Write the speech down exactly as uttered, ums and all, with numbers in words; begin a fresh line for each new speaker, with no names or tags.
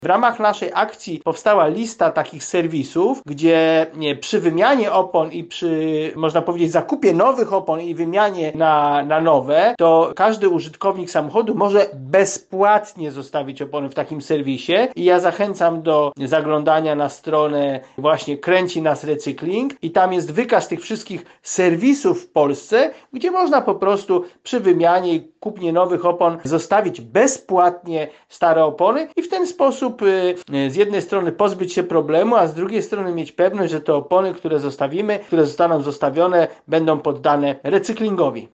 W ramach naszej akcji powstała lista takich serwisów, gdzie przy wymianie opon i przy, można powiedzieć, zakupie nowych opon i wymianie na, na nowe, to każdy użytkownik samochodu może bezpłatnie zostawić opony w takim serwisie i ja zachęcam do zaglądania na stronę właśnie Kręci Nas Recykling i tam jest wykaz tych wszystkich serwisów w Polsce, gdzie można po prostu przy wymianie i kupnie nowych opon zostawić bezpłatnie stare opony i w ten sposób z jednej strony pozbyć się problemu, a z drugiej strony mieć pewność, że te opony, które zostawimy, które zostaną zostawione, będą poddane recyklingowi.